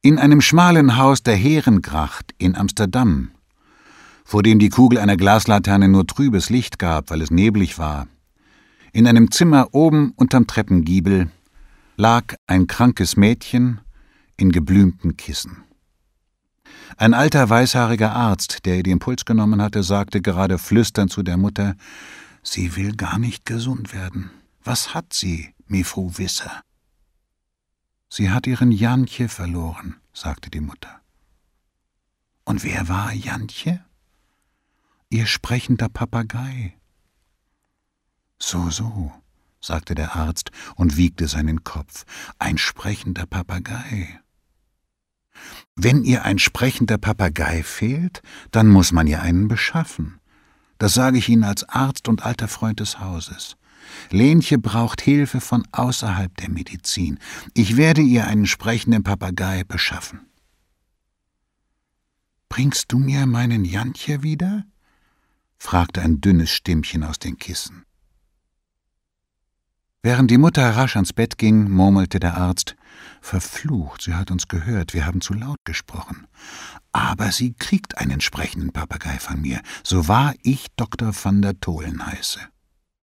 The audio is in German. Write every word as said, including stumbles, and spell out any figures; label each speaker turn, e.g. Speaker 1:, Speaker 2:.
Speaker 1: In einem schmalen Haus der Herengracht in Amsterdam, vor dem die Kugel einer Glaslaterne nur trübes Licht gab, weil es neblig war, in einem Zimmer oben unterm Treppengiebel, lag ein krankes Mädchen in geblümten Kissen. Ein alter, weißhaariger Arzt, der ihr den Puls genommen hatte, sagte gerade flüsternd zu der Mutter: »Sie will gar nicht gesund werden. Was hat sie, mi Frau Wisser?« »Sie hat ihren Jantje verloren«, sagte die Mutter. »Und wer war Jantje?« »Ihr sprechender Papagei.« »So, so«, sagte der Arzt und wiegte seinen Kopf. »Ein sprechender Papagei. Wenn ihr ein sprechender Papagei fehlt, dann muss man ihr einen beschaffen. Das sage ich Ihnen als Arzt und alter Freund des Hauses. Lenche braucht Hilfe von außerhalb der Medizin. Ich werde ihr einen sprechenden Papagei beschaffen.« »Bringst du mir meinen Jantje wieder?« fragte ein dünnes Stimmchen aus den Kissen. Während die Mutter rasch ans Bett ging, murmelte der Arzt: »Verflucht, sie hat uns gehört, wir haben zu laut gesprochen. Aber sie kriegt einen sprechenden Papagei von mir, so wahr ich Doktor van der Tholen heiße.«